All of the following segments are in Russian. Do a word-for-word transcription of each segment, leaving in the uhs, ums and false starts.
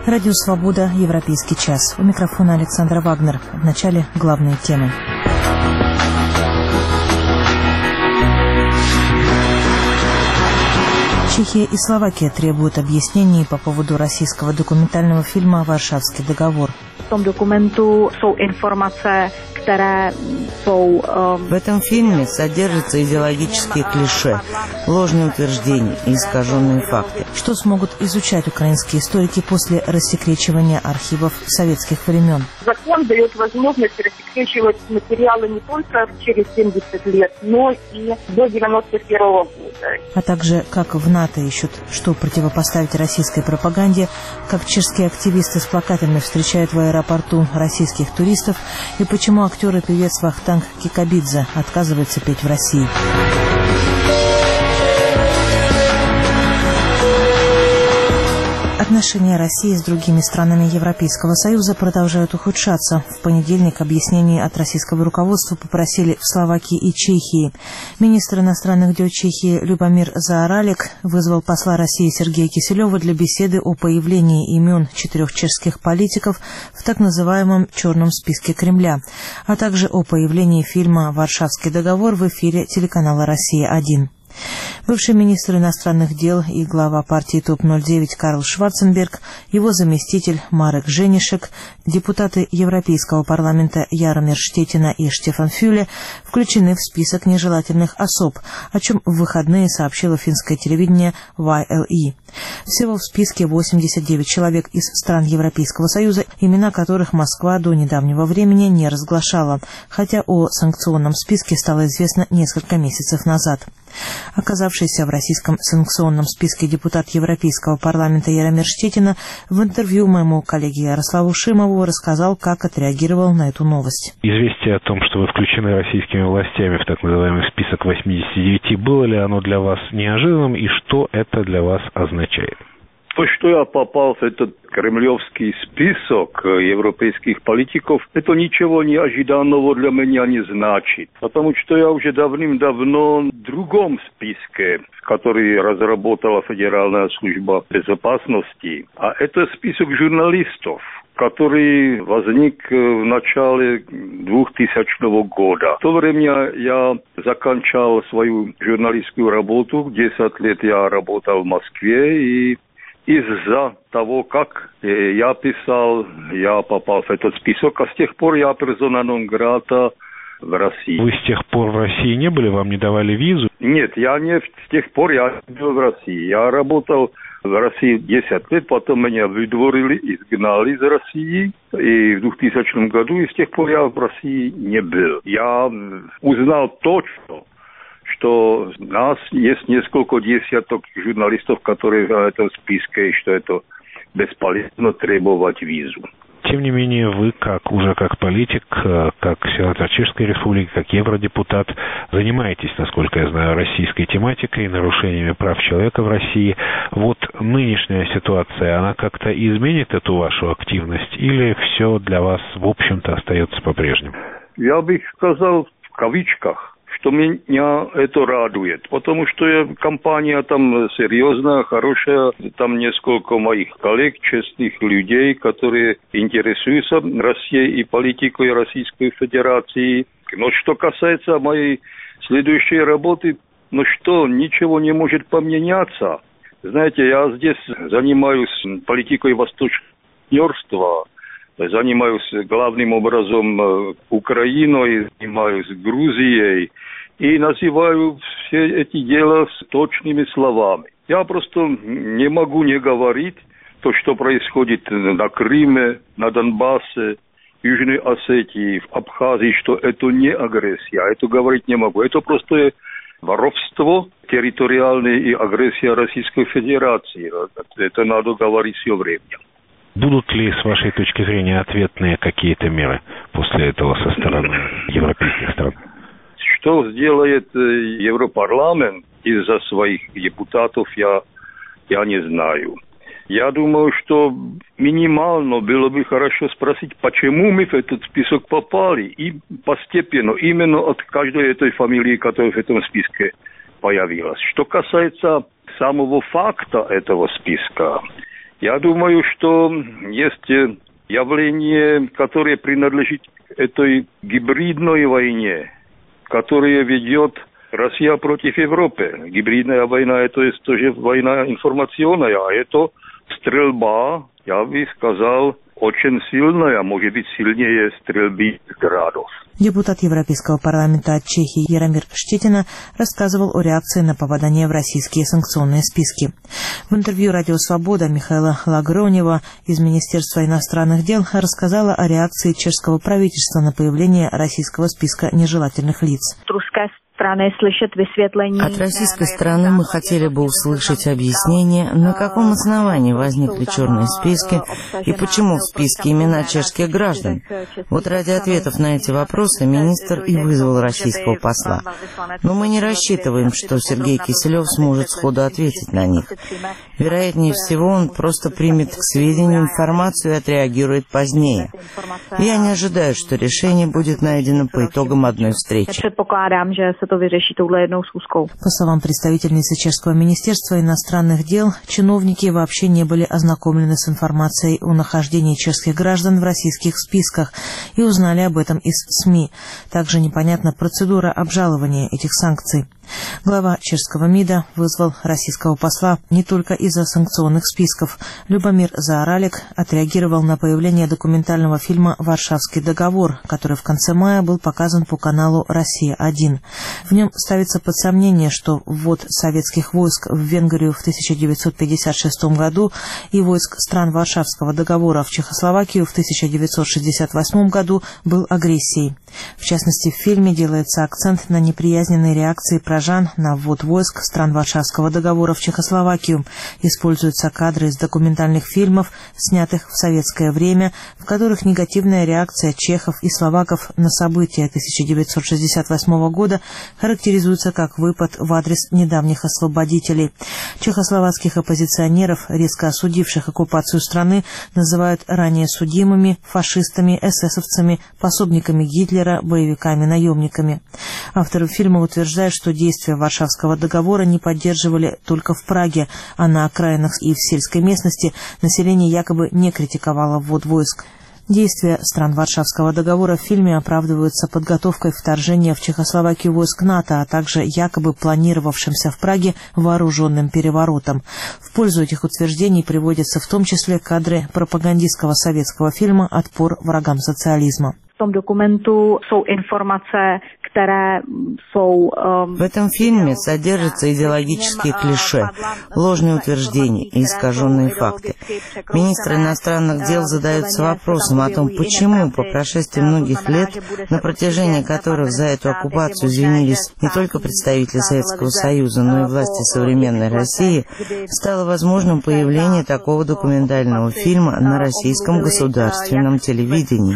Радио «Свобода», Европейский час. У микрофона Александра Вагнер. В начале главные темы. Чехия и Словакия требуют объяснений по поводу российского документального фильма «Варшавский договор». В этом фильме содержатся идеологические клише, ложные утверждения и искаженные факты. Что смогут изучать украинские историки после рассекречивания архивов советских времен? Закон дает возможность рассекречивать материалы не только через семьдесят лет, но и до девяносто первого года. А также, как в НАТО ищут, что противопоставить российской пропаганде, как чешские активисты с плакатами встречают в аэропорту российских туристов и почему актер и певец Вахтанг Кикабидзе отказывается петь в России. Отношения России с другими странами Европейского Союза продолжают ухудшаться. В понедельник объяснений от российского руководства попросили в Словакии и Чехии. Министр иностранных дел Чехии Любомир Заоралек вызвал посла России Сергея Киселева для беседы о появлении имен четырех чешских политиков в так называемом «черном списке Кремля», а также о появлении фильма «Варшавский договор» в эфире телеканала «Россия-один». Бывший министр иностранных дел и глава партии топ ноль девять Карл Шварценберг, его заместитель Марек Женишек, депутаты Европейского парламента Яромир Штетина и Штефан Фюле включены в список нежелательных особ, о чем в выходные сообщило финское телевидение вай эл и. Всего в списке восемьдесят девять человек из стран Европейского Союза, имена которых Москва до недавнего времени не разглашала, хотя о санкционном списке стало известно несколько месяцев назад. Оказавшийся в российском санкционном списке депутат Европейского парламента Яромир Штетина в интервью моему коллеге Ярославу Шимову рассказал, как отреагировал на эту новость. Известие о том, что вы включены российскими властями в так называемый список восьмидесяти девяти, было ли оно для вас неожиданным и что это для вас означает? То, что я попал в этот кремлевский список европейских политиков, это ничего неожиданного для меня не значит. Потому что я уже давным-давно в другом списке, который разработала Федеральная служба безопасности. А это список журналистов, который возник в начале двухтысячного года. В то время я заканчивал свою журналистскую работу. Десять лет я работал в Москве, и из-за того, как я писал, я попал в этот список, а с тех пор я персона нон грата в России. Вы с тех пор в России не были, вам не давали визу? Нет, я не с тех пор я был в России. Я работал в России десять лет, потом меня выдворили, изгнали из России, и в двухтысячном году, и с тех пор я в России не был. Я узнал точно, что у нас есть несколько десяток журналистов, которые в этом списке, и что это бесполезно требовать визу. Тем не менее, вы, как уже как политик, как сенатор Чешской Республики, как евродепутат, занимаетесь, насколько я знаю, российской тематикой, нарушениями прав человека в России. Вот нынешняя ситуация, она как-то изменит эту вашу активность или все для вас, в общем-то, остается по-прежнему? Я бы сказал в кавычках, что меня это радует, потому что компания там серьезная, хорошая, там несколько моих коллег, честных людей, которые интересуются Россией и политикой Российской Федерации. Но что касается моей следующей работы, ну что, ничего не может поменяться. Знаете, я здесь занимаюсь политикой восточного партнерства, занимаюсь главным образом Украиной, занимаюсь Грузией и называю все эти дела с точными словами. Я просто не могу не говорить то, что происходит на Крыме, на Донбассе, Южной Осетии, в Абхазии, что это не агрессия. Это говорить не могу. Это просто воровство территориальное и агрессия Российской Федерации. Это надо говорить все время. Будут ли, с вашей точки зрения, ответные какие-то меры после этого со стороны европейских стран? Что сделает Европарламент из-за своих депутатов, я, я не знаю. Я думаю, что минимально было бы хорошо спросить, почему мы в этот список попали, и постепенно, именно от каждой этой фамилии, которая в этом списке появилась. Что касается самого факта этого списка, Я думаю, что есть явление, которое принадлежит этой гибридной войне, которая ведет Россия против Европы. Гибридная война – это тоже война информационная, а это стрельба, я бы сказал, очень сильная, может быть, сильнее стрельбы градов. Депутат Европейского парламента от Чехии Яромир Штетина рассказывал о реакции на попадание в российские санкционные списки. В интервью «Радио Свобода» Михаила Логронева из Министерства иностранных дел рассказала о реакции чешского правительства на появление российского списка нежелательных лиц. От российской стороны мы хотели бы услышать объяснение, на каком основании возникли черные списки и почему в списке имена чешских граждан. Вот ради ответов на эти вопросы министр и вызвал российского посла. Но мы не рассчитываем, что Сергей Киселев сможет сходу ответить на них. Вероятнее всего, он просто примет к сведению информацию и отреагирует позднее. Я не ожидаю, что решение будет найдено по итогам одной встречи. По словам представительницы чешского министерства иностранных дел, чиновники вообще не были ознакомлены с информацией о нахождении чешских граждан в российских списках и узнали об этом из СМИ. Также непонятна процедура обжалования этих санкций. Глава чешского МИДа вызвал российского посла не только из-за санкционных списков. Любомир Заоралек отреагировал на появление документального фильма «Варшавский договор», который в конце мая был показан по каналу «Россия один». В нем ставится под сомнение, что ввод советских войск в Венгрию в тысяча девятьсот пятьдесят шестом году и войск стран Варшавского договора в Чехословакию в тысяча девятьсот шестьдесят восьмом году был агрессией. В частности, в фильме делается акцент на неприязненной реакции прожан на ввод войск стран Варшавского договора в Чехословакию. Используются кадры из документальных фильмов, снятых в советское время, в которых негативная реакция чехов и словаков на события тысяча девятьсот шестьдесят восьмого года характеризуется как выпад в адрес недавних освободителей. Чехословацких оппозиционеров, резко осудивших оккупацию страны, называют ранее судимыми, фашистами, эсэсовцами, пособниками Гитлера, боевиками-наемниками. Авторы фильма утверждают, что действия Варшавского договора не поддерживали только в Праге, а на окраинах и в сельской местности население якобы не критиковало ввод войск. Действия стран Варшавского договора в фильме оправдываются подготовкой вторжения в Чехословакию войск НАТО, а также якобы планировавшимся в Праге вооруженным переворотом. В пользу этих утверждений приводятся в том числе кадры пропагандистского советского фильма «Отпор врагам социализма». В этом фильме содержатся идеологические клише, ложные утверждения и искаженные факты. Министр иностранных дел задается вопросом о том, почему по прошествии многих лет, на протяжении которых за эту оккупацию извинились не только представители Советского Союза, но и власти современной России, стало возможным появление такого документального фильма на российском государственном телевидении.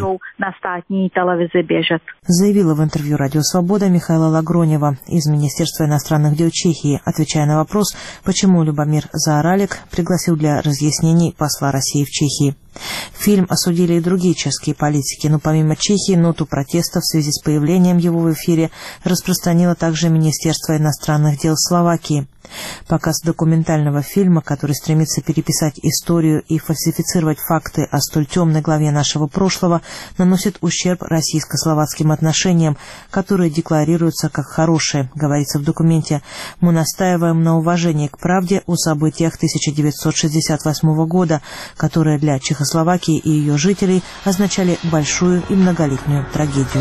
Заявила в интервью «Радио Свобода» Михаила Логронева из Министерства иностранных дел Чехии, отвечая на вопрос, почему Любомир Заоралек пригласил для разъяснений посла России в Чехии. Фильм осудили и другие чешские политики, но помимо Чехии ноту протеста в связи с появлением его в эфире распространило также Министерство иностранных дел Словакии. Показ документального фильма, который стремится переписать историю и фальсифицировать факты о столь темной главе нашего прошлого, наносит ущерб российско-словацким отношениям, которые декларируются как хорошие, говорится в документе. Мы настаиваем на уважении к правде о событиях тысяча девятьсот шестьдесят восьмого года, которые для Чехословакии и ее жителей означали большую и многолетнюю трагедию.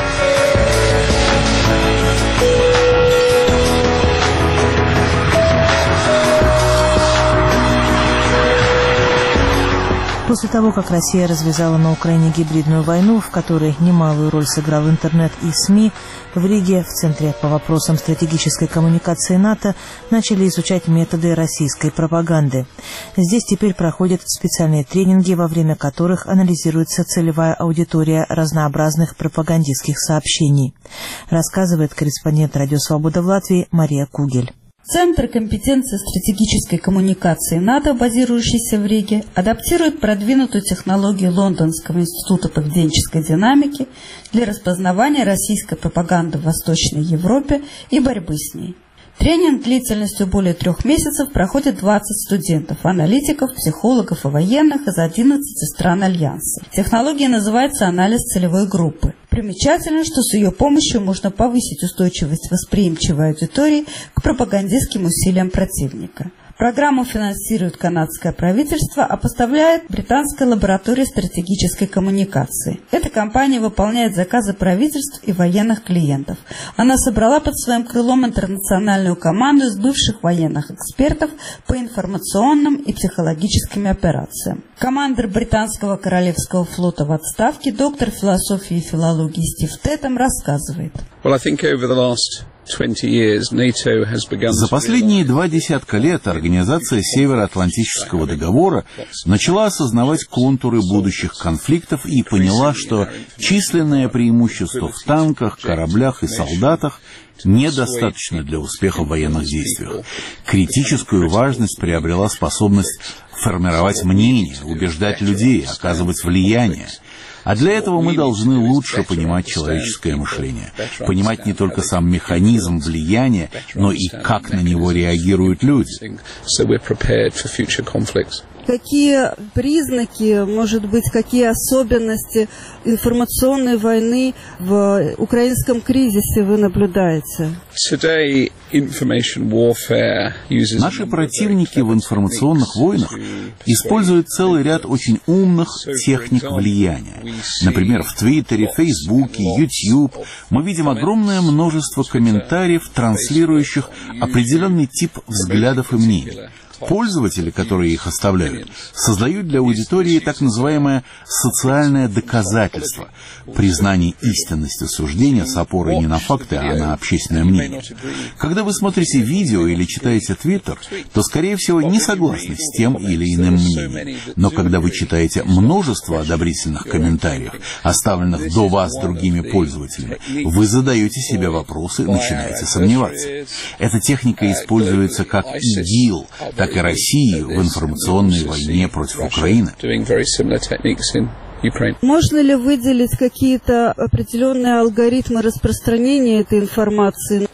После того, как Россия развязала на Украине гибридную войну, в которой немалую роль сыграл интернет и СМИ, в Риге, в Центре по вопросам стратегической коммуникации НАТО, начали изучать методы российской пропаганды. Здесь теперь проходят специальные тренинги, во время которых анализируется целевая аудитория разнообразных пропагандистских сообщений, рассказывает корреспондент «Радио Свобода» в Латвии Мария Кугель. Центр компетенции стратегической коммуникации НАТО, базирующийся в Риге, адаптирует продвинутую технологию Лондонского института поведенческой динамики для распознавания российской пропаганды в Восточной Европе и борьбы с ней. Тренинг длительностью более трех месяцев проходит двадцать студентов, аналитиков, психологов и военных из одиннадцати стран Альянса. Технология называется анализ целевой группы. Примечательно, что с ее помощью можно повысить устойчивость восприимчивой аудитории к пропагандистским усилиям противника. Программу финансирует канадское правительство, а поставляет британская лаборатория стратегической коммуникации. Эта компания выполняет заказы правительств и военных клиентов. Она собрала под своим крылом интернациональную команду из бывших военных экспертов по информационным и психологическим операциям. Командир британского королевского флота в отставке, доктор философии и филологии Стив Тетем рассказывает. Well, I think over the last За последние два десятка лет Организация Североатлантического договора начала осознавать контуры будущих конфликтов и поняла, что численное преимущество в танках, кораблях и солдатах недостаточно для успеха в военных действиях. Критическую важность приобрела способность формировать мнение, убеждать людей, оказывать влияние. А для этого мы должны лучше понимать человеческое мышление, понимать не только сам механизм влияния, но и как на него реагируют люди. Какие признаки, может быть, какие особенности информационной войны в украинском кризисе вы наблюдаете? Наши противники в информационных войнах используют целый ряд очень умных техник влияния. Например, в Твиттере, Фейсбуке, YouTube мы видим огромное множество комментариев, транслирующих определенный тип взглядов и мнений. Пользователи, которые их оставляют, создают для аудитории так называемое социальное доказательство, признание истинности суждения с опорой не на факты, а на общественное мнение. Когда вы смотрите видео или читаете Твиттер, то, скорее всего, не согласны с тем или иным мнением. Но когда вы читаете множество одобрительных комментариев, оставленных до вас другими пользователями, вы задаете себе вопросы и начинаете сомневаться. Эта техника используется как ИГИЛ, так и России в информационной войне против Украины. Можно ли выделить какие-то определенные алгоритмы распространения этой информации?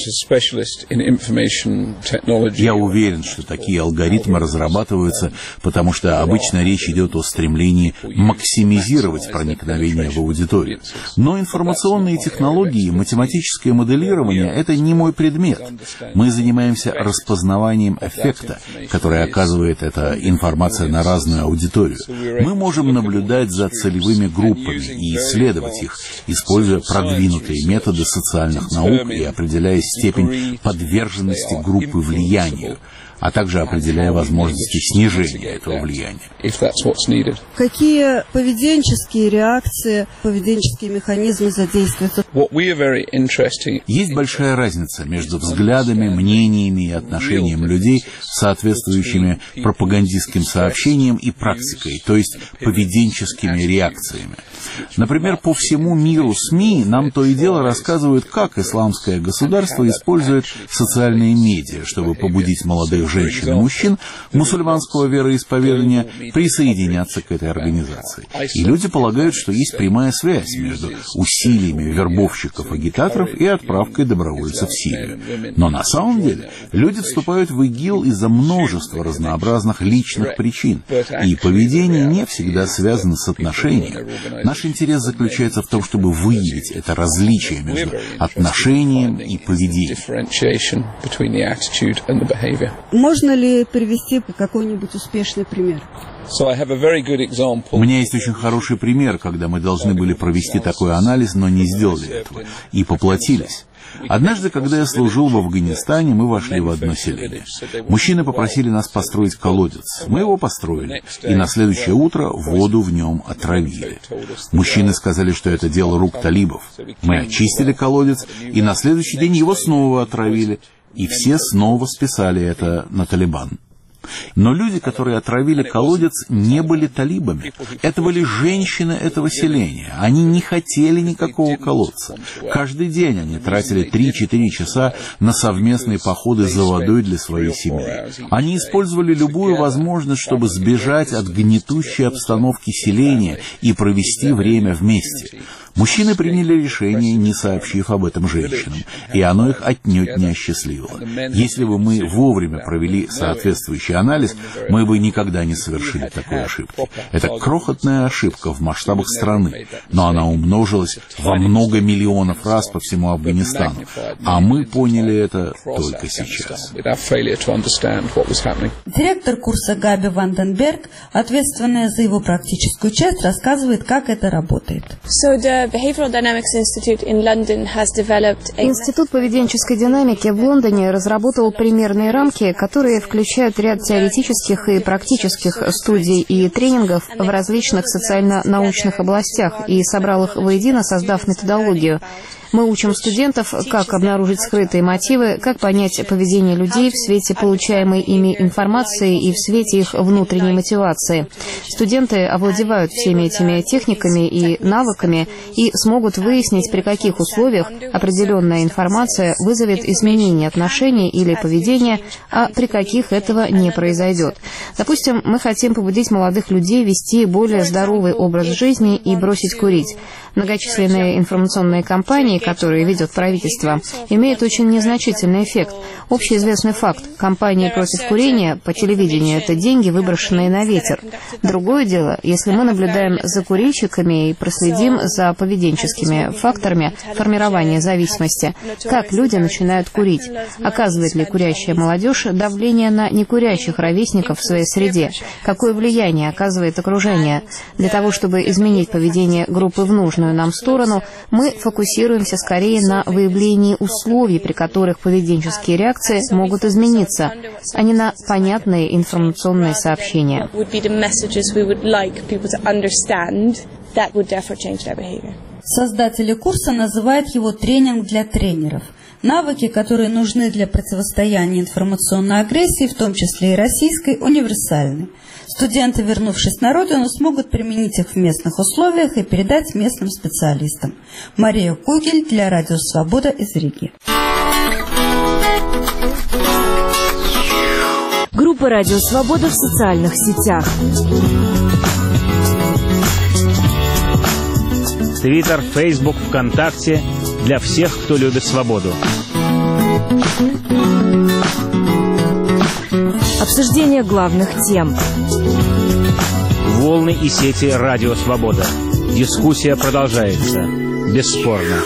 Я уверен, что такие алгоритмы разрабатываются, потому что обычно речь идет о стремлении максимизировать проникновение в аудиторию. Но информационные технологии, математическое моделирование – это не мой предмет. Мы занимаемся распознаванием эффекта, который оказывает эта информация на разную аудиторию. Мы можем наблюдать за целевыми группами и исследовать их, используя продвинутые методы социальных наук и определяя степень подверженности группы влиянию, а также определяя возможности снижения этого влияния. Какие поведенческие реакции, поведенческие механизмы задействуются? Есть большая разница между взглядами, мнениями и отношением людей, соответствующими пропагандистским сообщениям и практикой, то есть поведенческими реакциями. Например, по всему миру СМИ нам то и дело рассказывают, как исламское государство использует социальные медиа, чтобы побудить молодых женщин и мужчин мусульманского вероисповедания присоединяться к этой организации. И люди полагают, что есть прямая связь между усилиями вербовщиков-агитаторов и отправкой добровольцев в Сирию. Но на самом деле люди вступают в ИГИЛ из-за множества разнообразных личных причин, и поведение не всегда связано с отношением. Наш интерес заключается в том, чтобы выявить это различие между отношением и поведением. Можно ли привести какой-нибудь успешный пример? У меня есть очень хороший пример, когда мы должны были провести такой анализ, но не сделали этого, и поплатились. Однажды, когда я служил в Афганистане, мы вошли в одно селение. Мужчины попросили нас построить колодец. Мы его построили, и на следующее утро воду в нем отравили. Мужчины сказали, что это дело рук талибов. Мы очистили колодец, и на следующий день его снова отравили. И все снова списали это на Талибан. Но люди, которые отравили колодец, не были талибами. Это были женщины этого селения. Они не хотели никакого колодца. Каждый день они тратили три-четыре часа на совместные походы за водой для своей семьи. Они использовали любую возможность, чтобы сбежать от гнетущей обстановки селения и провести время вместе. Мужчины приняли решение, не сообщив об этом женщинам, и оно их отнюдь не осчастливило. Если бы мы вовремя провели соответствующий анализ, мы бы никогда не совершили такой ошибки. Это крохотная ошибка в масштабах страны, но она умножилась во много миллионов раз по всему Афганистану, а мы поняли это только сейчас. Директор курса Габи Ванденберг, ответственная за его практическую часть, рассказывает, как это работает. Институт поведенческой динамики в Лондоне разработал примерные рамки, которые включают ряд теоретических и практических студий и тренингов в различных социально-научных областях и собрал их воедино, создав методологию. Мы учим студентов, как обнаружить скрытые мотивы, как понять поведение людей в свете получаемой ими информации и в свете их внутренней мотивации. Студенты овладевают всеми этими техниками и навыками и смогут выяснить, при каких условиях определенная информация вызовет изменение отношений или поведения, а при каких этого не произойдет. Допустим, мы хотим побудить молодых людей вести более здоровый образ жизни и бросить курить. Многочисленные информационные кампании, которые ведет правительство, имеют очень незначительный эффект. Общеизвестный факт – кампании против курения по телевидению – это деньги, выброшенные на ветер. Другое дело, если мы наблюдаем за курильщиками и проследим за поведенческими факторами формирования зависимости, как люди начинают курить, оказывает ли курящая молодежь давление на некурящих ровесников в своей среде, какое влияние оказывает окружение. Для того, чтобы изменить поведение группы в нужную нам сторону, мы фокусируемся скорее на выявлении условий, при которых поведенческие реакции могут измениться, а не на понятные информационные сообщения. Создатели курса называют его «тренинг для тренеров». Навыки, которые нужны для противостояния информационной агрессии, в том числе и российской, универсальны. Студенты, вернувшись на родину, смогут применить их в местных условиях и передать местным специалистам. Мария Кугель для Радио Свобода из Риги. Группа Радио Свобода в социальных сетях. Твиттер, Фейсбук, ВКонтакте для всех, кто любит свободу. Обсуждение главных тем. Волны и сети Радио Свобода. Дискуссия продолжается. Бесспорно.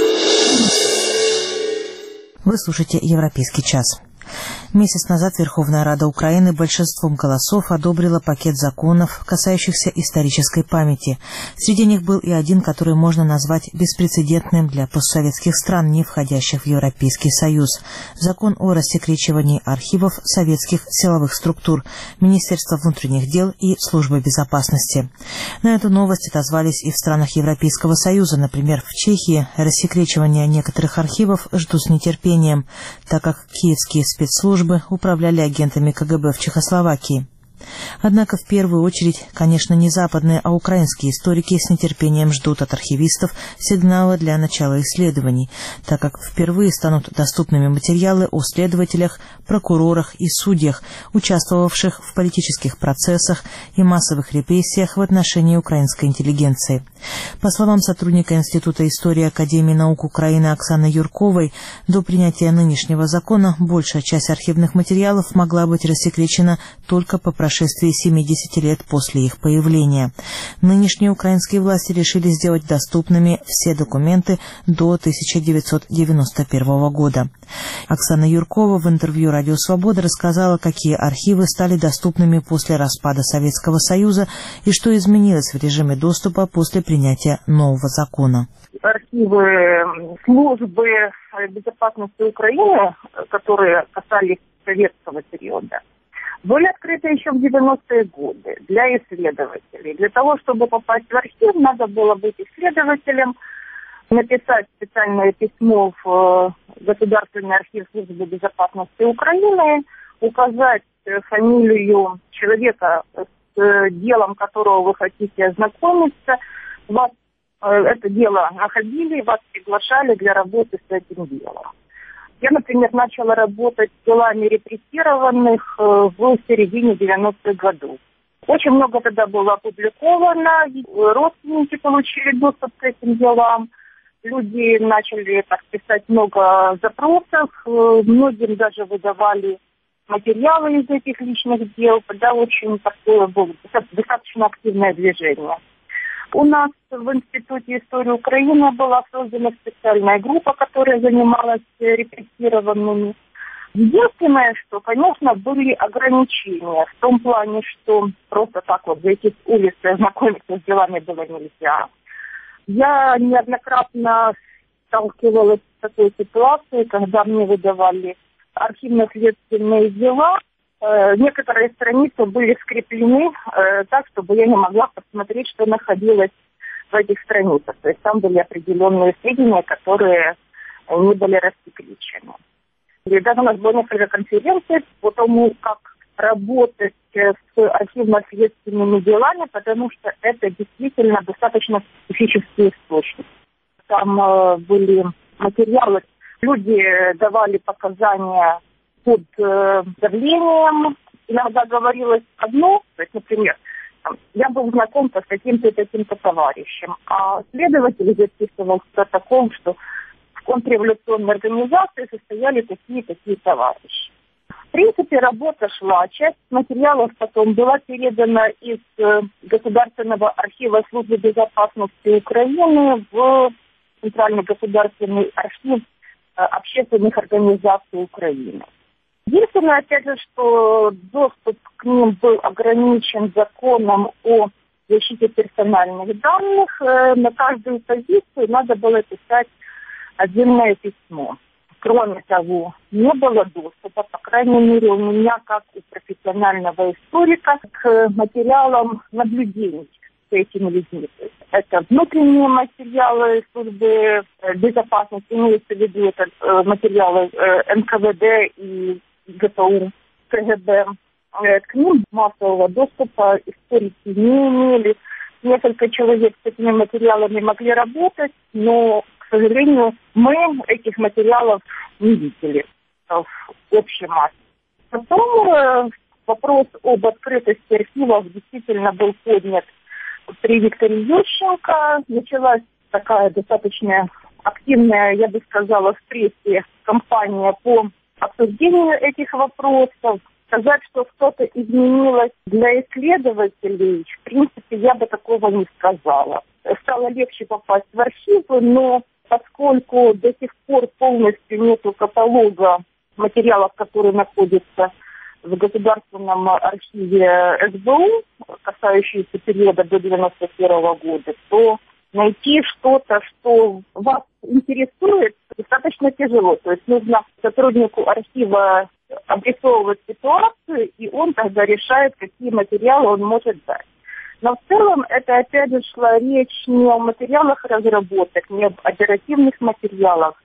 Вы слушаете «Европейский час». Месяц назад Верховная Рада Украины большинством голосов одобрила пакет законов, касающихся исторической памяти. Среди них был и один, который можно назвать беспрецедентным для постсоветских стран, не входящих в Европейский Союз. Закон о рассекречивании архивов советских силовых структур, Министерства внутренних дел и Службы безопасности. На эту новость отозвались и в странах Европейского Союза. Например, в Чехии рассекречивание некоторых архивов ждут с нетерпением, так как киевские спецслужбы управляли агентами ка гэ бэ в Чехословакии. Однако в первую очередь, конечно, не западные, а украинские историки с нетерпением ждут от архивистов сигнала для начала исследований, так как впервые станут доступными материалы о следователях, прокурорах и судьях, участвовавших в политических процессах и массовых репрессиях в отношении украинской интеллигенции. По словам сотрудника Института истории Академии наук Украины Оксаны Юрковой, до принятия нынешнего закона большая часть архивных материалов могла быть рассекречена только по прошествии семидесяти лет после их появления. Нынешние украинские власти решили сделать доступными все документы до тысяча девятьсот девяносто первого года. Оксана Юркова в интервью «Радио Свобода» рассказала, какие архивы стали доступными после распада Советского Союза и что изменилось в режиме доступа после принятия нового закона. Архивы службы безопасности Украины, которые касались советского периода, были открыты еще в девяностые годы для исследователей. Для того, чтобы попасть в архив, надо было быть исследователем, написать специальное письмо в Государственный архив Службы безопасности Украины, указать фамилию человека, с делом которого вы хотите ознакомиться. Вас это дело находили, вас приглашали для работы с этим делом. Я, например, начала работать с делами репрессированных в середине девяностых годов. Очень много тогда было опубликовано, родственники получили доступ к этим делам, люди начали, так писать много запросов, многим даже выдавали материалы из этих личных дел, тогда очень такое было достаточно активное движение. У нас в Институте истории Украины была создана специальная группа, которая занималась репрессированными. Единственное, что, конечно, были ограничения в том плане, что просто так вот зайти с улицы, знакомиться с делами было нельзя. Я неоднократно сталкивалась с такой ситуацией, когда мне выдавали архивно-следственные дела. Э, некоторые страницы были скреплены э, так, чтобы я не могла посмотреть, что находилось в этих страницах. То есть там были определенные сведения, которые не были рассекречены. И даже у нас было несколько конференций по тому, как работать с архивно-следственными делами, потому что это действительно достаточно специфический источник. Там э, были материалы, люди давали показания под э, давлением, иногда говорилось одно, то есть, например, там, я был знаком с таким-то и таким-то товарищем, а следователь записывал в протокол, что в контрреволюционной организации состояли такие-такие товарищи. В принципе, работа шла. Часть материалов потом была передана из э, Государственного архива Службы безопасности Украины в Центральный государственный архив э, общественных организаций Украины. Единственное, опять же, что доступ к ним был ограничен законом о защите персональных данных. Э, на каждую позицию надо было писать отдельное письмо. Кроме того, не было доступа, по крайней мере, у меня, как у профессионального историка, к материалам наблюдений с этими людьми. Это внутренние материалы службы безопасности, имеется в виду это материалы эн ка вэ дэ и гэ пэ у, ка гэ бэ. К ним массового доступа историки не имели. Несколько человек с этими материалами могли работать, но, к сожалению, мы этих материалов не видели в общей массе. Потом э, вопрос об открытости архивов действительно был поднят при Викторе Ющенко. Началась такая достаточно активная, я бы сказала, в прессе кампания по обсуждению этих вопросов. Сказать, что что-то изменилось для исследователей, в принципе, я бы такого не сказала. Стало легче попасть в архивы, но поскольку до сих пор полностью нету каталога материалов, которые находятся в Государственном архиве эс бэ у, касающиеся периода до девяносто первого года, то найти что-то, что вас интересует, достаточно тяжело. То есть нужно сотруднику архива обрисовывать ситуацию, и он тогда решает, какие материалы он может дать. Но в целом это опять же шла речь не о материалах разработок, не об оперативных материалах,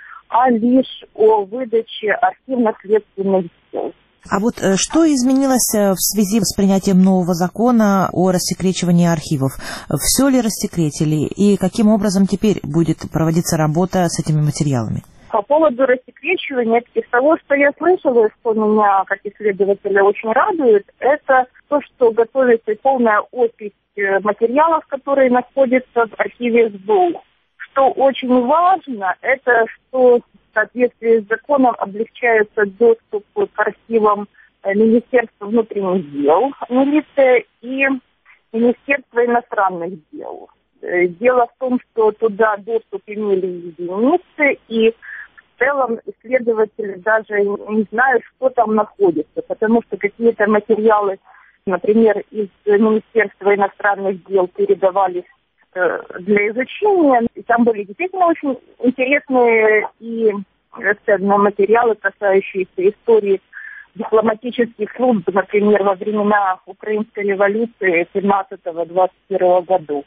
а лишь о выдаче архивно-следственных дел. А вот что изменилось в связи с принятием нового закона о рассекречивании архивов? Все ли рассекретили и каким образом теперь будет проводиться работа с этими материалами? По поводу рассекречивания, из того, что я слышала, что меня, как исследователя, очень радует, это то, что готовится полная опись материалов, которые находятся в архиве эс бэ у. Что очень важно, это что в соответствии с законом облегчается доступ к архивам Министерства внутренних дел, милиция и Министерства иностранных дел. Дело в том, что туда доступ имели единицы, и в целом исследователи даже не знают, что там находится, потому что какие-то материалы, например, из Министерства иностранных дел передавались э, для изучения, и там были действительно очень интересные и ценные материалы, касающиеся истории дипломатических служб, например, во времена Украинской революции семнадцатого-двадцать первого годов.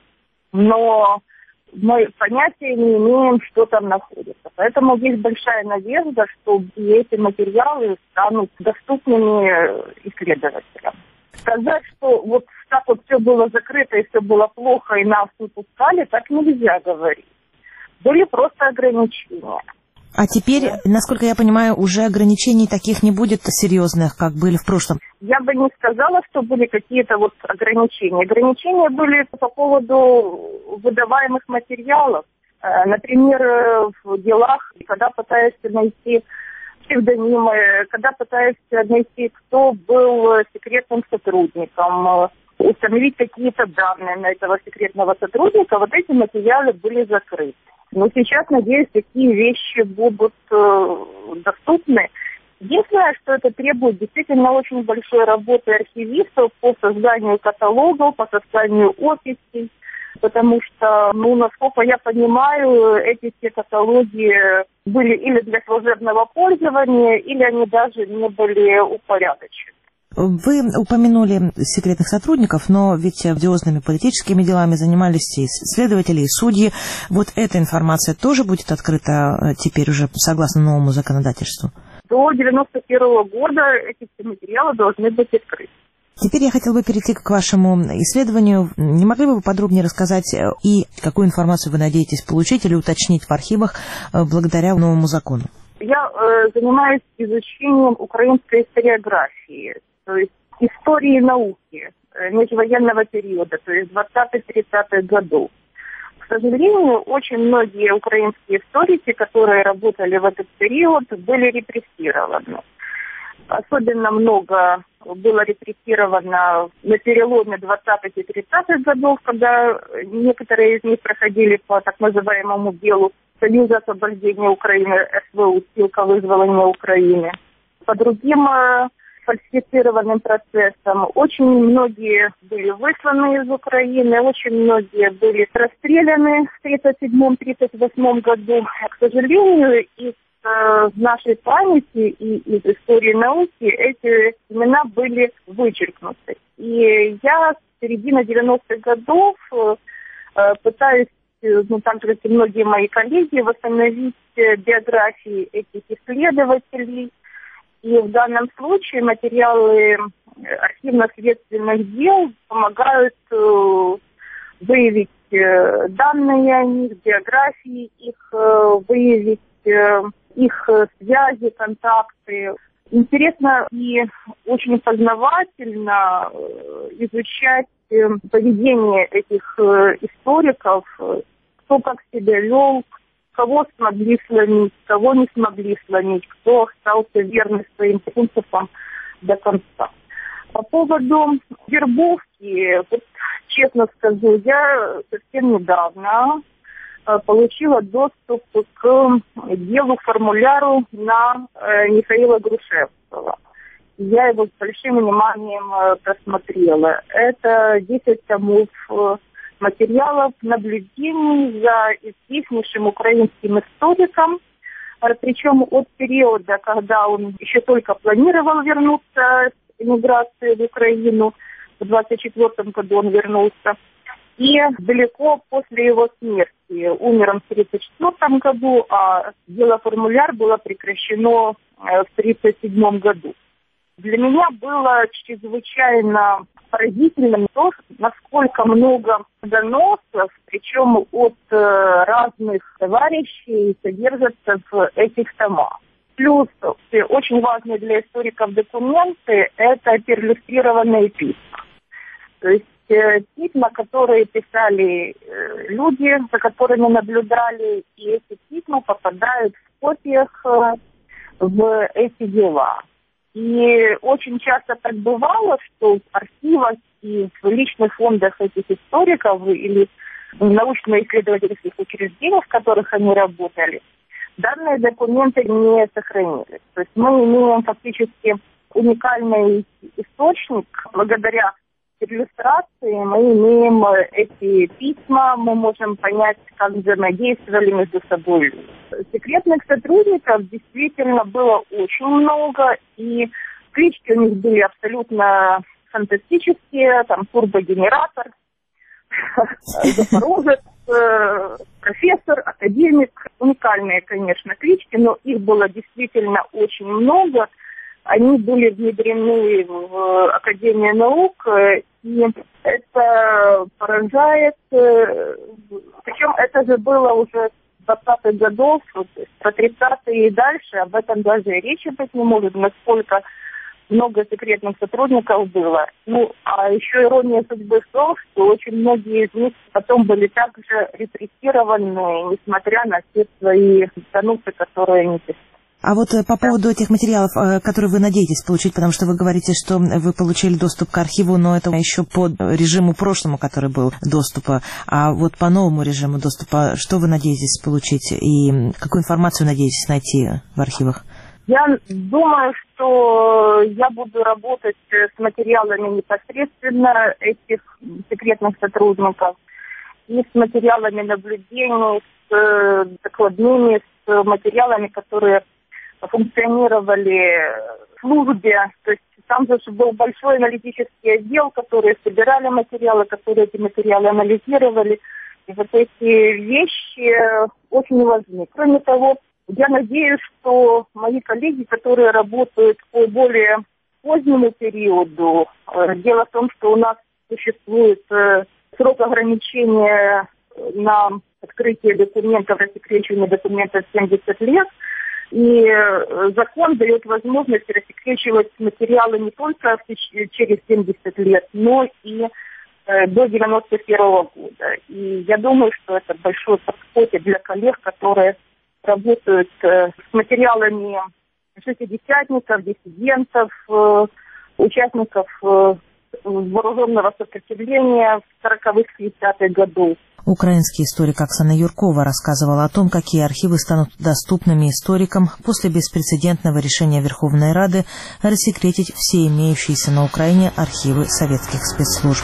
Но мы понятия не имеем, что там находится. Поэтому есть большая надежда, что и эти материалы станут доступными исследователям. Сказать, что вот так вот все было закрыто и все было плохо, и нас не пускали, так нельзя говорить. Были просто ограничения. А теперь, насколько я понимаю, уже ограничений таких не будет серьезных, как были в прошлом? Я бы не сказала, что были какие-то вот ограничения. Ограничения были по поводу выдаваемых материалов. Например, в делах, когда пытаешься найти псевдонимы, когда пытаешься найти, кто был секретным сотрудником, установить какие-то данные на этого секретного сотрудника, вот эти материалы были закрыты. Но сейчас, надеюсь, такие вещи будут э, доступны. Единственное, что это требует действительно очень большой работы архивистов по созданию каталогов, по созданию описей, потому что, ну, насколько я понимаю, эти все каталоги были или для служебного пользования, или они даже не были упорядочены. Вы упомянули секретных сотрудников, но ведь одиозными политическими делами занимались и следователи, и судьи. Вот эта информация тоже будет открыта теперь уже согласно новому законодательству? До девяносто первого года эти все материалы должны быть открыты. Теперь я хотела бы перейти к вашему исследованию. Не могли бы вы подробнее рассказать, и какую информацию вы надеетесь получить или уточнить в архивах благодаря новому закону? Я э, занимаюсь изучением украинской историографии, то есть истории науки э, межвоенного периода, то есть двадцатых-тридцатых годов. К сожалению, очень многие украинские историки, которые работали в этот период, были репрессированы. Особенно много было репрессировано на переломе двадцатых и тридцатых годов, когда некоторые из них проходили по так называемому делу Союза освобождения Украины, СВУ, ссылка вызволения Украины. По другим э, фальсифицированным процессам очень многие были высланы из Украины, очень многие были расстреляны в тридцать седьмом — тридцать восьмом году. К сожалению, из э, нашей памяти и из истории науки эти имена были вычеркнуты. И я с середины девяностых годов э, пытаюсь, ну, так же, как и многие мои коллеги, восстановить биографии этих исследователей. И в данном случае материалы архивно-следственных дел помогают э, выявить э, данные о них, биографии их, э, выявить э, их связи, контакты. Интересно и очень познавательно э, изучать э, поведение этих э, историков, э, кто как себя вел, кого смогли сломить, кого не смогли сломить, кто остался верным своим принципам до конца. По поводу вербовки, вот, честно скажу, я совсем недавно э, получила доступ к делу, формуляру на э, Михаила Грушевского. Я его с большим вниманием э, просмотрела. Это десять томов э, материалов наблюдений за известнейшим украинским историком, причем от периода, когда он еще только планировал вернуться с эмиграции в Украину, в двадцать четвёртом году он вернулся, и далеко после его смерти. Умер он в тридцать четвёртом году, а дело формуляр было прекращено в тридцать седьмом году. Для меня было чрезвычайно поразительным то, насколько много доносов, причем от э, разных товарищей, содержатся в этих томах. Плюс очень важные для историков документы – это перлюстрированные письма. То есть э, письма, которые писали э, люди, за которыми наблюдали, и эти письма попадают в копиях э, в эти дела. И очень часто так бывало, что в архивах и в личных фондах этих историков или в научно-исследовательских учреждениях, в которых они работали, данные документы не сохранились. То есть мы имеем фактически уникальный источник. Благодаря иллюстрации мы имеем эти письма, мы можем понять, как взаимодействовали между собой. Секретных сотрудников действительно было очень много, и клички у них были абсолютно фантастические, там турбогенератор, запорожец, профессор, академик. Уникальные, конечно, клички, но их было действительно очень много. Они были внедрены в Академию наук, и это поражает. Причем это же было уже двадцатых годов, про тридцатые и дальше, об этом даже и речи быть не может, насколько много секретных сотрудников было. Ну, а еще ирония судьбы в том, что очень многие из них потом были также репрессированы, несмотря на все свои донусы, которые они писали. А вот по поводу этих материалов, которые вы надеетесь получить, потому что вы говорите, что вы получили доступ к архиву, но это еще по режиму прошлому, который был доступа, а вот по новому режиму доступа, что вы надеетесь получить и какую информацию надеетесь найти в архивах? Я думаю, что я буду работать с материалами непосредственно этих секретных сотрудников и с материалами наблюдений, с докладными, с материалами, которые функционировали в службе. То есть там же был большой аналитический отдел, которые собирали материалы, которые эти материалы анализировали. И вот эти вещи очень важны. Кроме того, я надеюсь, что мои коллеги, которые работают по более позднему периоду, дело в том, что у нас существует срок ограничения на открытие документов, рассекречивание документов семьдесят лет, и закон дает возможность рассекречивать материалы не только через семьдесят лет, но и до девяносто первого года. И я думаю, что это большое подспорье для коллег, которые работают с материалами шестидесятников, диссидентов, участников вооруженного сопротивления в сороковых-пятидесятых годах. Украинский историк Оксана Юркова рассказывала о том, какие архивы станут доступными историкам после беспрецедентного решения Верховной Рады рассекретить все имеющиеся на Украине архивы советских спецслужб.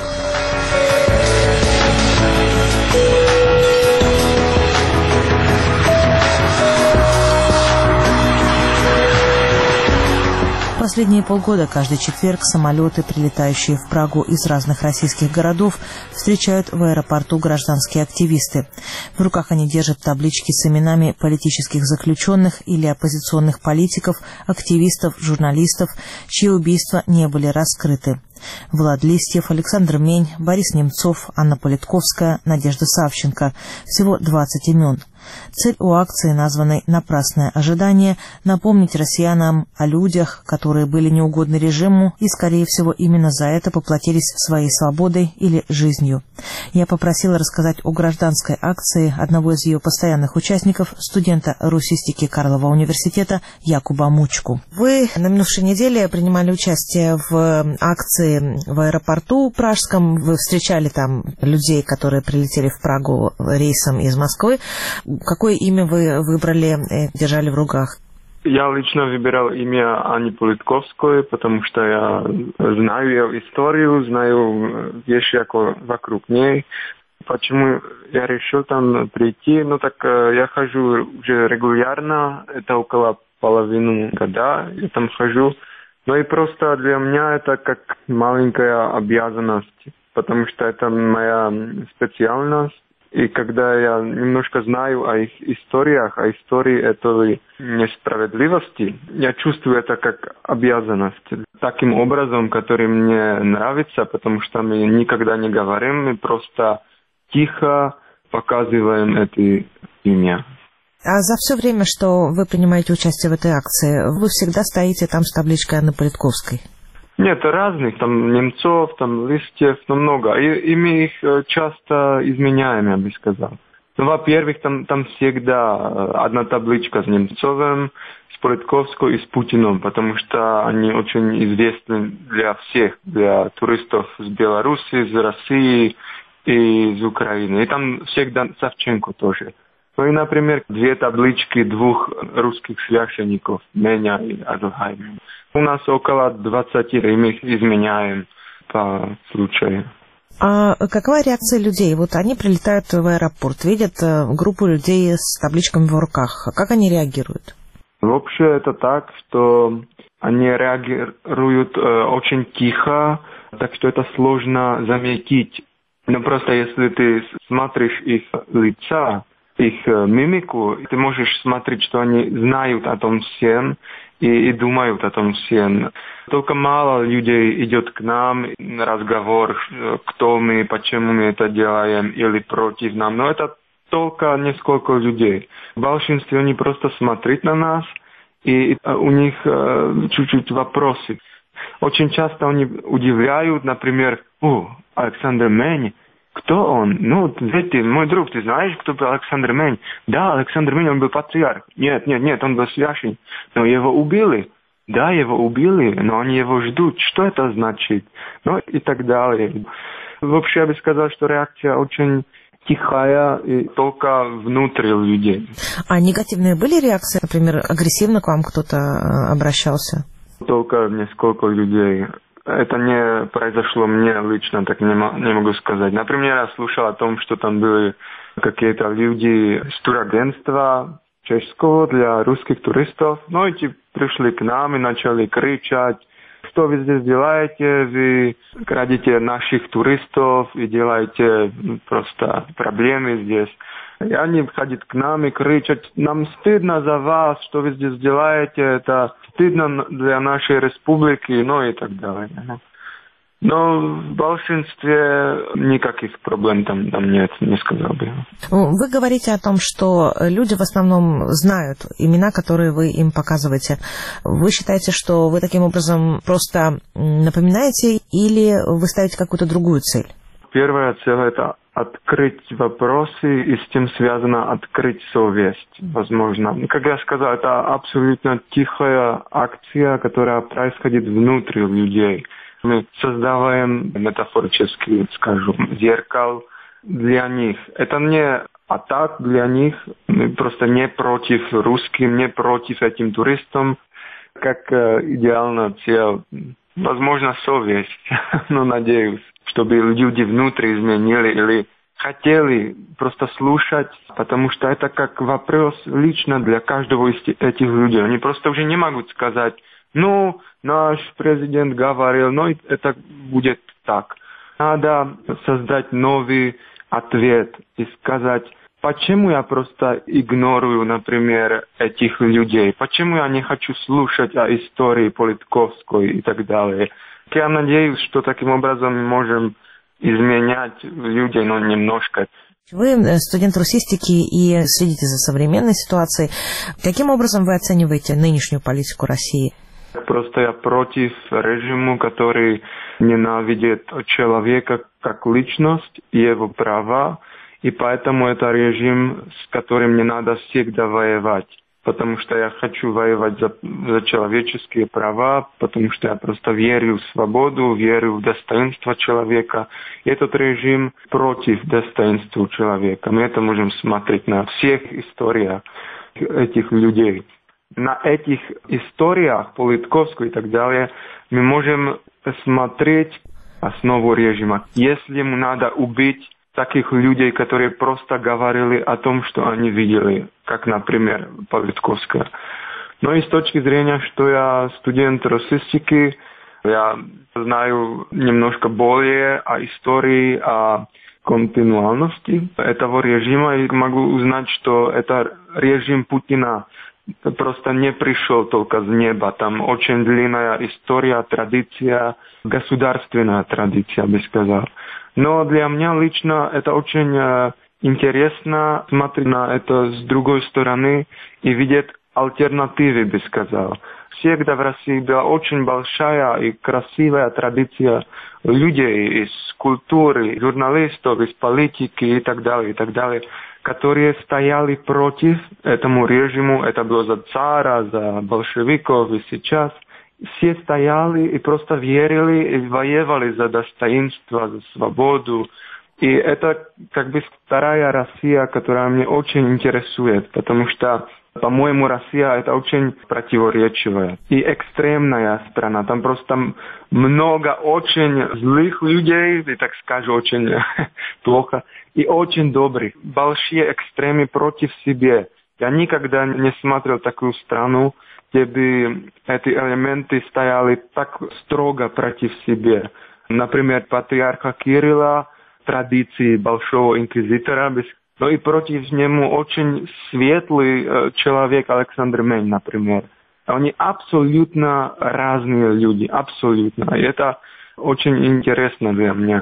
Последние полгода каждый четверг самолеты, прилетающие в Прагу из разных российских городов, встречают в аэропорту гражданские активисты. В руках они держат таблички с именами политических заключенных или оппозиционных политиков, активистов, журналистов, чьи убийства не были раскрыты. Влад Листьев, Александр Мень, Борис Немцов, Анна Политковская, Надежда Савченко. Всего двадцать имен. Цель у акции, названной «Напрасное ожидание», напомнить россиянам о людях, которые были неугодны режиму и, скорее всего, именно за это поплатились своей свободой или жизнью. Я попросила рассказать о гражданской акции одного из ее постоянных участников, студента русистики Карлова университета Якуба Мучку. Вы на минувшей неделе принимали участие в акции в аэропорту пражском. Вы встречали там людей, которые прилетели в Прагу рейсом из Москвы. Какое имя вы выбрали, держали в руках? Я лично выбирал имя Анны Политковской, потому что я знаю ее историю, знаю вещи вокруг ней. Почему я решил там прийти? Ну так я хожу уже регулярно, это около половины года, я там хожу. Ну и просто для меня это как маленькая обязанность, потому что это моя специальность. И когда я немножко знаю о их историях, о истории этой несправедливости, я чувствую это как обязанность. Таким образом, который мне нравится, потому что мы никогда не говорим, мы просто тихо показываем это имя. А за все время, что вы принимаете участие в этой акции, вы всегда стоите там с табличкой Анны Политковской? Нет, разных, там Немцов, там Листьев, ну много. И, и мы их часто изменяем, я бы сказал. Ну, во-первых, там, там всегда одна табличка с Немцовым, с Политковской и с Путиным, потому что они очень известны для всех, для туристов с Беларуси, из России и из Украины. И там всегда Савченко тоже. Ну и, например, две таблички двух русских священников, меня и Адлхайма. У нас около двадцати, и мы их изменяем по случаю. А какова реакция людей? Вот они прилетают в аэропорт, видят группу людей с табличками в руках. Как они реагируют? Вообще это так, что они реагируют э, очень тихо, так что это сложно заметить. Но просто если ты смотришь их лица, их мимику, ты можешь смотреть, что они знают о том всем и, и думают о том всем. Только мало людей идет к нам на разговор, кто мы, почему мы это делаем или против нам. Но это только несколько людей. В большинстве они просто смотрят на нас, и у них э, чуть-чуть вопросы. Очень часто они удивляют, например, «О, Александр Мень, кто он? Ну, ты, мой друг, ты знаешь, кто был Александр Мень?» «Да, Александр Мень, он был патриарх». «Нет, нет, нет, он был священник». «Но его убили». «Да, его убили, но они его ждут. Что это значит?» Ну и так далее. Вообще, я бы сказал, что реакция очень тихая и только внутри людей. А негативные были реакции? Например, агрессивно к вам кто-то обращался? Только несколько людей. Это не произошло мне лично, так не, не могу сказать. Например, я слушал о том, что там были какие-то люди с турагентства чешского для русских туристов. Ну, эти пришли к нам и начали кричать: «Что вы здесь делаете? Вы крадете наших туристов и делаете просто проблемы здесь». И они ходят к нам и кричат: «Нам стыдно за вас, что вы здесь делаете, это стыдно для нашей республики», ну и так далее. Но в большинстве никаких проблем там, там нет, не сказал бы. Вы говорите о том, что люди в основном знают имена, которые вы им показываете. Вы считаете, что вы таким образом просто напоминаете, или вы ставите какую-то другую цель? Первая цель – это открыть вопросы, и с тем связано открыть совесть, возможно. Как я сказал, это абсолютно тихая акция, которая происходит внутри людей. Мы создаваем метафорически, скажем, зеркало для них. Это не атак для них, мы просто не против русским, не против этим туристам, как идеально цель. Возможно, совесть, но надеюсь, чтобы люди внутри изменили или хотели просто слушать, потому что это как вопрос лично для каждого из этих людей. Они просто уже не могут сказать: «Ну, наш президент говорил, но это будет так». Надо создать новый ответ и сказать: почему я просто игнорую, например, этих людей? Почему я не хочу слушать о истории Политковской и так далее? Я надеюсь, что таким образом мы можем изменять людей, но немножко. Вы студент русистики и следите за современной ситуацией. Каким образом вы оцениваете нынешнюю политику России? Просто я против режима, который ненавидит человека как личность и его права, и поэтому это режим, с которым не надо всегда воевать. Потому что я хочу воевать за, за человеческие права, потому что я просто верю в свободу, верю в достоинство человека. И этот режим против достоинства человека. Мы это можем смотреть на всех историях этих людей. На этих историях, Политковской и так далее, мы можем смотреть основу режима. Если ему надо убить таких людей, которые просто говорили о том, что они видели, как, например, Политковская. Но и с точки зрения, что я студент русистики, я знаю немножко более о истории, о континуальности этого режима, и могу узнать, что это режим Путина просто не пришел только с неба. Там очень длинная история, традиция, государственная традиция, я бы сказал. Но для меня лично это очень э, интересно смотреть на это с другой стороны и видеть альтернативы, бы сказал. Всегда в России была очень большая и красивая традиция людей из культуры, журналистов, из политики и так далее, и так далее, которые стояли против этому режиму. Это было за цара, за большевиков и сейчас. Все стояли и просто верили и воевали за достоинство, за свободу. И это как бы вторая Россия, которая меня очень интересует, потому что, по-моему, Россия это очень противоречивая и экстремная страна. Там просто много очень злых людей, и так скажу, очень плохо, и очень добрых. Большие экстремы против себя. Я никогда не смотрел такую страну, где бы эти элементы стояли так строго против себя. Например, патриарха Кирилла, традиции Большого инквизитора, но и против него очень светлый э, человек Александр Мень, например. Они абсолютно разные люди, абсолютно. И это очень интересно для меня.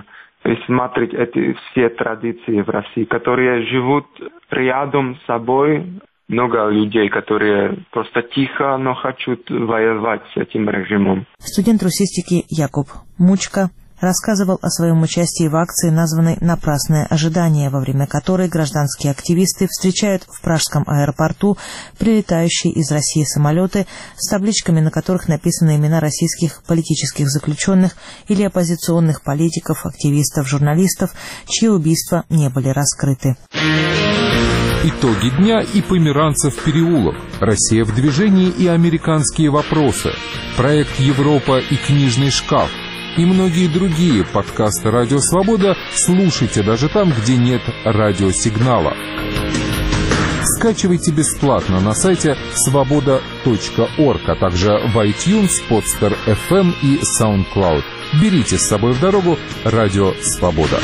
и смотреть эти все традиции в России, которые живут рядом с собой. Много людей, которые просто тихо, но хотят воевать с этим режимом. Студент русистики Якуб Мучка рассказывал о своем участии в акции, названной «Напрасное ожидание», во время которой гражданские активисты встречают в пражском аэропорту прилетающие из России самолеты с табличками, на которых написаны имена российских политических заключенных или оппозиционных политиков, активистов, журналистов, чьи убийства не были раскрыты. Итоги дня и Померанцев переулок, Россия в движении и американские вопросы, проект Европа и книжный шкаф и многие другие подкасты «Радио Свобода» слушайте даже там, где нет радиосигнала. Скачивайте бесплатно на сайте свобода точка орг, а также в iTunes, Podster эф эм и SoundCloud. Берите с собой в дорогу «Радио Свобода».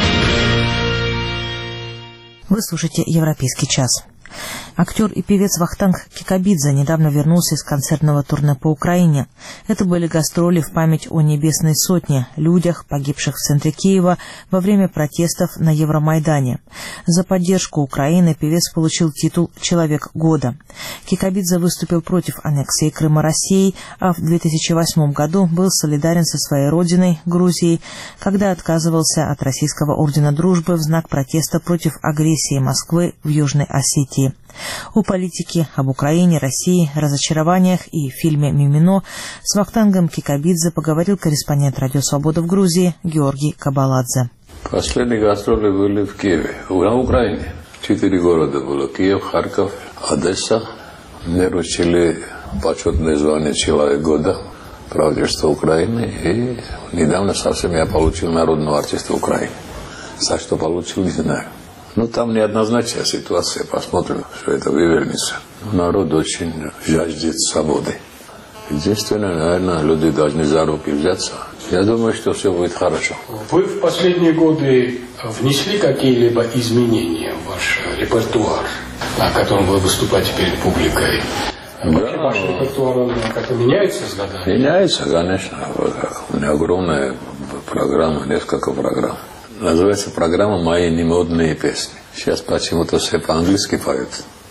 Вы слушаете «Европейский час». Актер и певец Вахтанг Кикабидзе недавно вернулся из концертного турне по Украине. Это были гастроли в память о Небесной Сотне, людях, погибших в центре Киева во время протестов на Евромайдане. За поддержку Украины певец получил титул «Человек года». Кикабидзе выступил против аннексии Крыма Россией, а в две тысячи восьмом году был солидарен со своей родиной, Грузией, когда отказывался от Российского ордена Дружбы в знак протеста против агрессии Москвы в Южной Осетии. О политике, об Украине, России, разочарованиях и фильме «Мимино» с Вахтангом Кикабидзе поговорил корреспондент «Радио Свобода» в Грузии Георгий Кабаладзе. Последние гастроли были в Киеве, на Украине. Четыре города было: Киев, Харьков, Одесса. Мне вручили почетное звание «Человек года», правительство Украины. И недавно совсем я получил народного артиста Украины. За что получил, не знаю. Ну, там неоднозначная ситуация, посмотрим, что это вывернется. Народ очень жаждет свободы. Единственное, наверное, люди должны за руки взяться. Я думаю, что все будет хорошо. Вы в последние годы внесли какие-либо изменения в ваш репертуар, о котором вы выступаете перед публикой? Да. Ваш репертуар, он как-то меняется с годами? Меняется, конечно. У меня огромная программа, несколько программ. Называется программа «Мои немодные песни». Сейчас почему-то все по-английски поют.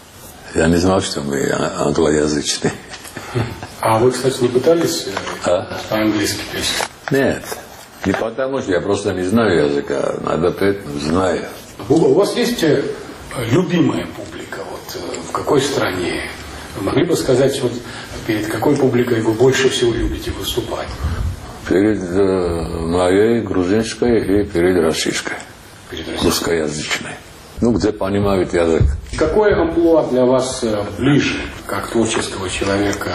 Я не знал, что мы англоязычные. А вы, кстати, не пытались а? по-английски петь? Нет. Не потому, что я просто не знаю языка. Надо петь, знаю. У вас есть любимая публика? Вот в какой стране? Вы могли бы сказать, вот перед какой публикой вы больше всего любите выступать? Перед э, моей грузинской и перед российской, русскоязычной. Ну, где понимают язык. Какое амплуа для вас ближе, как творческого человека,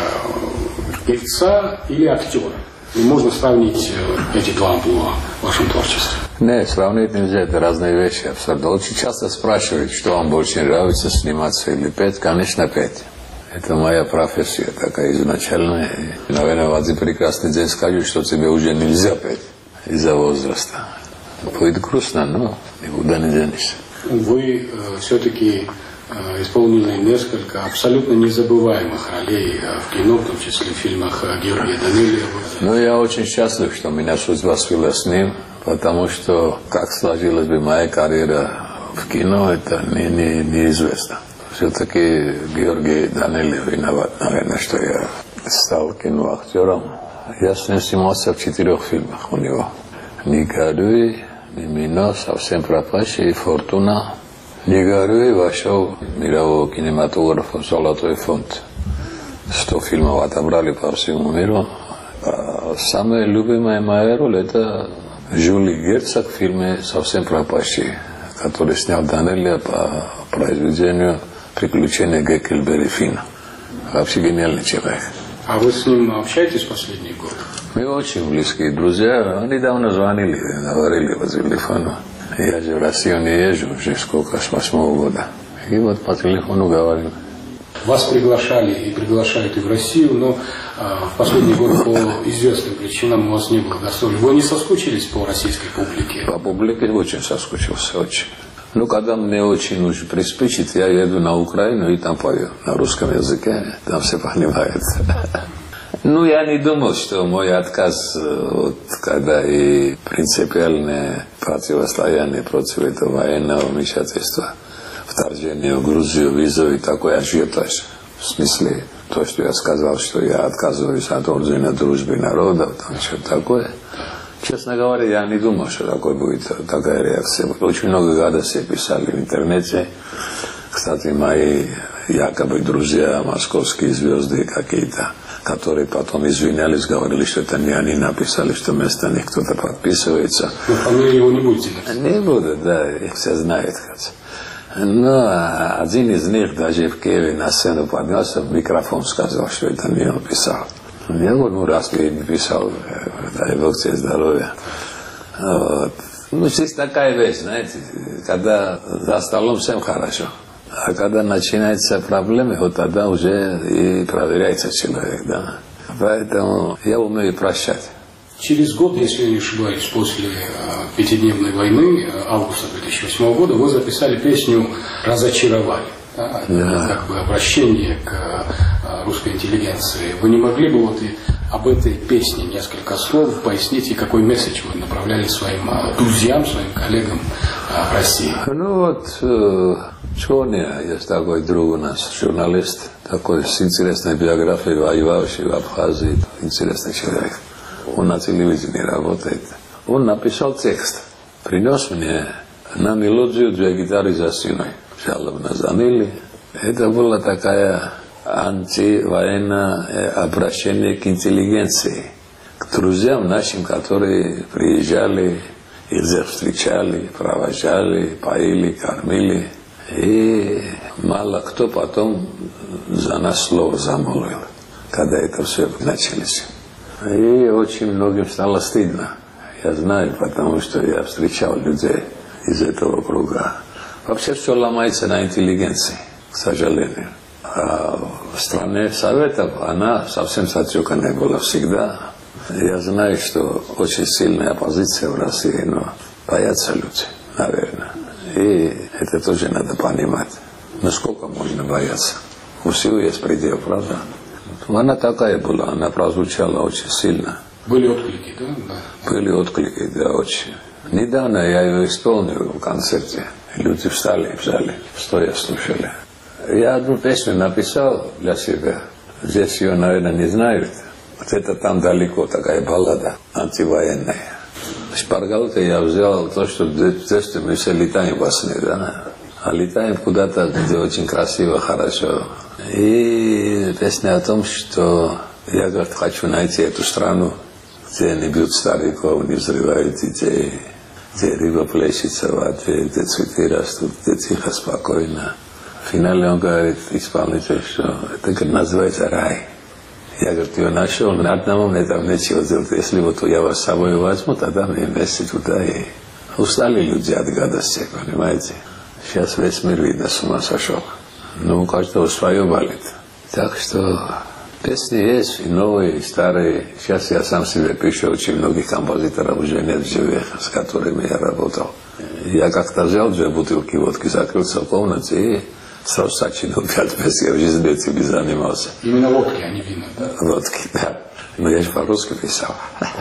певца или актера? И можно сравнить эти два амплуа в вашем творчестве? Нет, сравнить нельзя, это разные вещи абсолютно. Очень часто спрашивают, что вам больше нравится, сниматься или петь. Конечно, петь. Это моя профессия такая изначальная. И, наверное, в один прекрасный день скажу, что тебе уже нельзя петь из-за возраста. Будет грустно, но никуда не денешься. Вы э, все-таки э, исполнили несколько абсолютно незабываемых ролей э, в кино, в том числе в фильмах э, Георгия Данелия. Ну, я очень счастлив, что меня судьба свела с ним, потому что как сложилась бы моя карьера в кино, это не, не, неизвестно. Все-таки Георгий Данелия виноват, наверное, что я стал киноактером. Я с ним снимался в четырех фильмах у него. «Не горюй», «Мимино», «Совсем пропащий» и «Фортуна». «Не горюй» вошел в мирового кинематографа «Золотой фонд». Сто фильмов отобрали по всему миру. А самая любимая моя роль – это Жюли Герцог в фильме «Совсем пропащий», который снял Данелия по произведению «Приключения Геккельбери Финна». Вообще гениальный человек. А вы с ним общаетесь последние годы? Мы очень близкие друзья. Недавно звонили, говорили по телефону. Я же в Россию не езжу уже сколько, с восьмого года. И вот по телефону говорим. Вас приглашали и приглашают и в Россию, но э, в последние годы по известным причинам у вас не было гастролей. Вы не соскучились по российской публике? По публике очень соскучился, очень. Ну, когда мне очень нужно приспичить, я еду на Украину и там пою на русском языке. Там все понимают. Ну, я не думал, что мой отказ, вот, когда и принципиальное противостояние против этого военного вмешательства, вторжение в Грузию, вызовет такой ажиотаж. В смысле, то, что я сказал, что я отказываюсь от ордена дружбы народов, там что-то такое. Честно говоря, я не думал, что такой будет такая реакция. Очень много гадостей писали в интернете. Кстати, мои якобы друзья, московские звезды какие-то, которые потом извинялись, говорили, что это не они написали, что вместо них кто-то подписывается. Но фамилию его не будете? Не буду, да, их все знают. Но один из них даже в Киеве на сцену поднялся, в микрофон сказал, что это не он писал. Я говорю, ну раз я не писал, дай Бог тебе здоровья. Вот. Ну, здесь такая вещь, знаете, когда за столом всем хорошо. А когда начинаются проблемы, вот тогда уже и проверяется человек, да. Поэтому я умею прощать. Через год, если я не ошибаюсь, после э, пятидневной войны, э, августа две тысячи восьмого года, вы записали песню «Разочаровали». Да? Да. Как бы обращение к э, русской интеллигенции. Вы не могли бы вот и об этой песне несколько слов пояснить, и какой месседж вы направляли своим э, друзьям, своим коллегам э, в России? Ну вот, э, Чоня, есть такой друг у нас, журналист, такой с интересной биографией, воевавший в Абхазии, интересный человек. Он на телевидении работает. Он написал текст, принес мне на мелодию две гитары за стеной. Жалобно звонили. Это было такая антивоенное обращение к интеллигенции, к друзьям нашим, которые приезжали, их всех встречали, провожали, поили, кормили. И мало кто потом за нас слово замолвил, когда это все началось. И очень многим стало стыдно. Я знаю, потому что я встречал людей из этого круга. Вообще все ломается на интеллигенции, к сожалению. А в стране Советов она совсем сатюканная была всегда. Я знаю, что очень сильная оппозиция в России, но боятся люди, наверное. И это тоже надо понимать. Насколько можно бояться? У всего есть предел, правда? Она такая была, она прозвучала очень сильно. Были отклики, да? Были отклики, да, очень. Недавно я ее исполнил в концерте. Люди встали в зале, стоя слушали. Я одну песню написал для себя. Здесь ее, наверное, не знают. Вот это там далеко, такая баллада антивоенная. Шпаргалка я взял то, что в детстве мы все летаем во сне, да. А летаем куда-то, где очень красиво, хорошо. И песня о том, что я, говорит, хочу найти эту страну, где не бьют стариков, не взрывают детей, где рыба плещется в воде, где цветы растут, где тихо, спокойно. В финале он говорит, исполнитель, что это называется рай. Я, говорит, ее нашел, на одному мне там нечего делать. Если вот я вас с собой возьму, тогда мне вместе туда и устали люди от гадости, понимаете? Сейчас весь мир, видно, с ума сошел. Но у каждого свое болит. Так что песни есть, и новые, и старые. Сейчас я сам себе пишу, очень многих композиторов уже нет в живых, с которыми я работал. Я как-то взял две бутылки водки, закрылся в комнате и сразу сочинил пять песен. Я в жизни этим не занимался. Именно водки, а не вина, да? Водки, да. Но я же по-русски писал.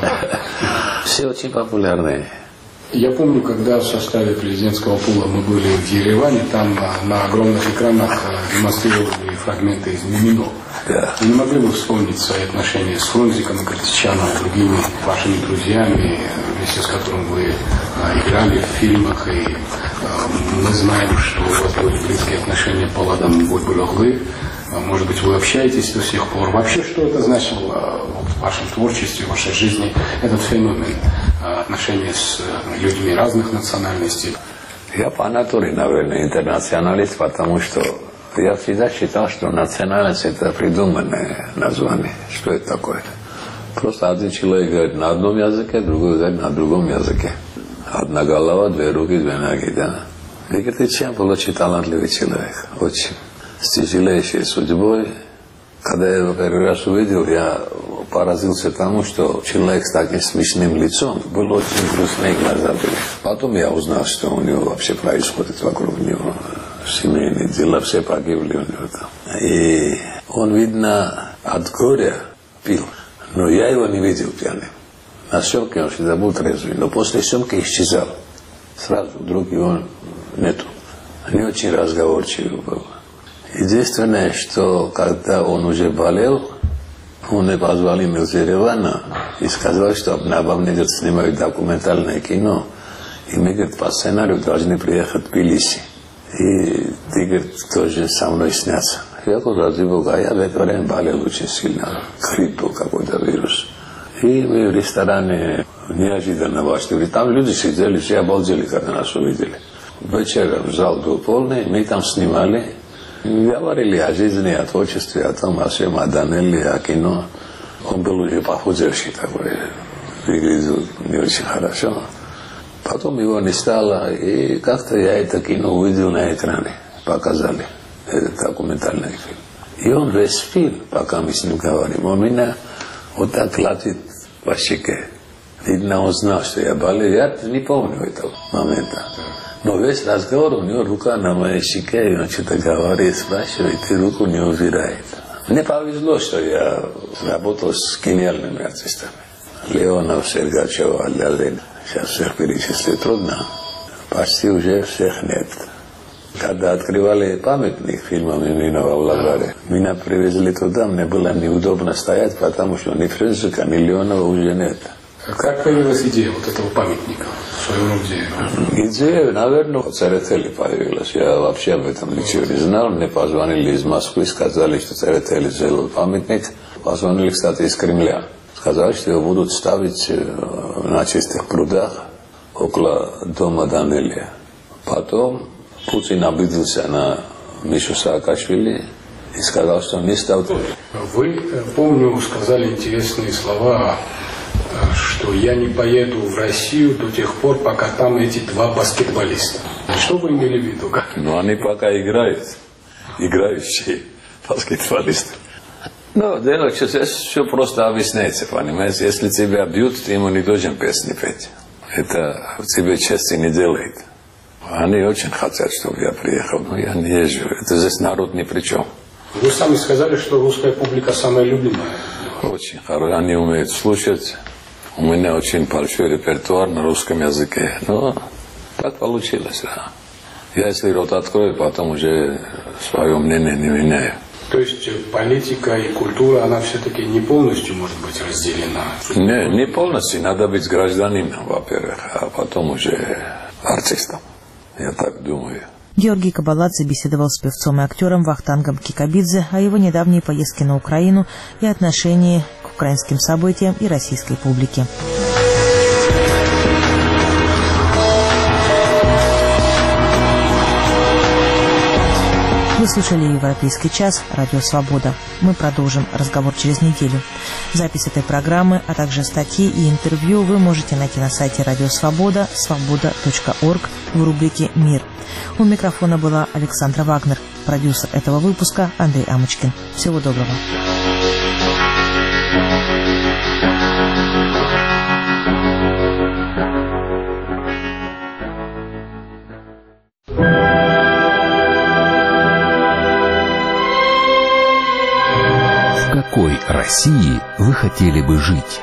Все очень популярные. Я помню, когда в составе президентского пула мы были в Ереване, там на огромных экранах демонстрировали фрагменты из «Мимино». Да. Вы не могли бы вспомнить свои отношения с Фрунзиком и Картичаном, другими вашими друзьями, вместе с которыми вы играли в фильмах, и мы знаем, что у вас были близкие отношения по ладам Бульбулёглы. Может быть, вы общаетесь до сих пор. Вообще, что это значило в вашем творчестве, в вашей жизни, этот феномен отношения с людьми разных национальностей? Я по натуре, наверное, интернационалист, потому что я всегда считал, что национальность – это придуманное название. Что это такое? Просто один человек говорит на одном языке, другой говорит на другом языке. Одна голова, две руки, две ноги, да. Викторович был очень талантливый человек, очень. С тяжелейшей судьбой. Когда я его первый раз увидел, я поразился тому, что человек с таким смешным лицом был очень грустный, глаза были. Потом я узнал, что у него вообще происходит вокруг него. Семейные дела, все погибли у него там. И он, видно, от горя пил. Но я его не видел пьяным. На съемке он всегда был трезвый, но после съемки исчезал. Сразу вдруг его нету. Не очень разговорчивый был. Единственное, что когда он уже болел, он позвал меня из Еревана и сказал, что обо мне говорит, снимают документальное кино. И мы, говорит, по сценарию должны приехать в Тбилиси. И ты, говорит, тоже со мной сняться. Я говорю, ради Бога, а я в это время болел очень сильно. Грипп был какой-то вирус. И мы в ресторане неожиданно вошли. Там люди сидели, все обалдели, когда нас увидели. Вечером зал был полный, мы там снимали. Говорили о жизни, о творчестве, о том, о всем, о Данелле, о кино. Он был уже похудевший такой, выглядел не очень хорошо. Потом его не стало, и как-то я это кино увидел на экране, показали, этот документальный фильм. И он весь фильм, пока мы с ним говорим, он меня вот так гладит по щеке. Видно, он знал, что я болею, я не помню этого момента. Но весь разговор, у него рука на моей щеке, и он что-то говорит, спрашивает, и руку не убирает. Мне повезло, что я работал с гениальными артистами. Леонов, Сергачева, Лялин. Сейчас всех перечислить трудно. Почти уже всех нет. Когда открывали памятник фильмам именно в Авлагаре, меня привезли туда, мне было неудобно стоять, потому что ни Френзика, ни Леонова уже нет. Как появилась идея вот этого памятника в своем музее? Идея, наверное, в Церетели появилась. Я вообще об этом ничего не знал. Мне позвонили из Москвы, сказали, что Церетели сделал памятник. Позвонили, кстати, из Кремля. Сказали, что его будут ставить на чистых прудах около дома Данелия. Потом Путин обиделся на Мишу Саакашвили и сказал, что он не ставит. Вы, помню, сказали интересные слова, что я не поеду в Россию до тех пор, пока там эти два баскетболиста. Что вы имели в виду? Ну, они пока играют, играющие баскетболисты. Ну, дело, что здесь все просто объясняется, понимаете? Если тебя бьют, ты ему не должен песни петь. Это тебе чести не делает. Они очень хотят, чтобы я приехал, но я не езжу. Это здесь народ ни при чем. Вы сами сказали, что русская публика самая любимая. Очень хорошо. Они умеют слушать. У меня очень большой репертуар на русском языке. Но так получилось, да. Я если рот открою, потом уже свое мнение не меняю. То есть политика и культура, она все-таки не полностью может быть разделена? Не, не полностью. Надо быть гражданином, во-первых, а потом уже артистом. Я так думаю. Георгий Кабаладзе беседовал с певцом и актером Вахтангом Кикабидзе о его недавней поездке на Украину и отношении к украинским событиям и российской публике. Вы слушали «Европейский час», радио «Свобода». Мы продолжим разговор через неделю. Запись этой программы, а также статьи и интервью вы можете найти на сайте радио «Свобода» свобода точка орг в рубрике «Мир». У микрофона была Александра Вагнер, продюсер этого выпуска Андрей Амочкин. Всего доброго. В какой России вы хотели бы жить?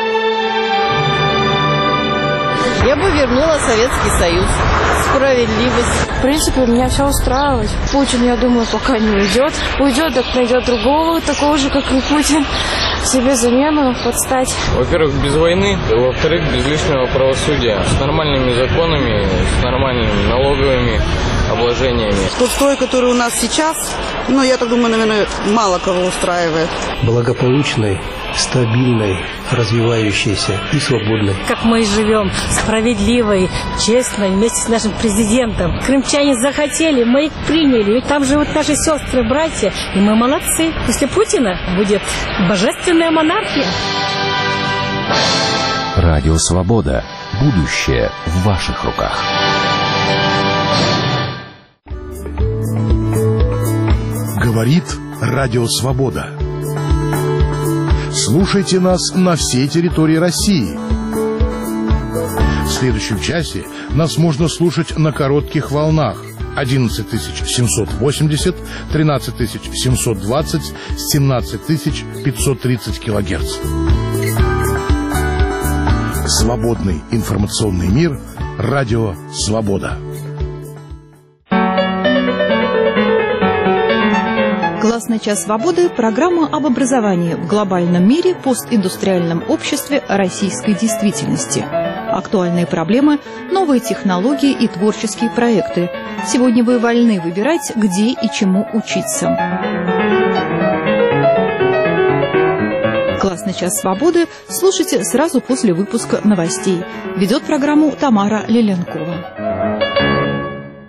Я бы вернула Советский Союз. Справедливость. В принципе, меня все устраивает. Путин, я думаю, пока не уйдет. Уйдет, так найдет другого, такого же, как и Путин. Себе замену подстать. Во-первых, без войны. Во-вторых, без лишнего правосудия. С нормальными законами, с нормальными налоговыми обложениями. Тот строй, который у нас сейчас, ну, я так думаю, наверное, мало кого устраивает. Благополучной, стабильной, развивающейся и свободной. Как мы живем, справедливой, честной, вместе с нашим президентом. Крымчане захотели, мы их приняли. Ведь там живут наши сестры, братья, и мы молодцы. После Путина будет божественная монархия. Радио «Свобода». Будущее в ваших руках. Говорит Радио «Свобода». Слушайте нас на всей территории России. В следующем часе нас можно слушать на коротких волнах одиннадцать тысяч семьсот восемьдесят, тринадцать тысяч семьсот двадцать, семнадцать тысяч пятьсот тридцать килогерц. Свободный информационный мир. Радио «Свобода». «Классный час свободы» – программа об образовании в глобальном мире, постиндустриальном обществе, российской действительности. Актуальные проблемы, новые технологии и творческие проекты. Сегодня вы вольны выбирать, где и чему учиться. «Классный час свободы» слушайте сразу после выпуска новостей. Ведет программу Тамара Лиленкова.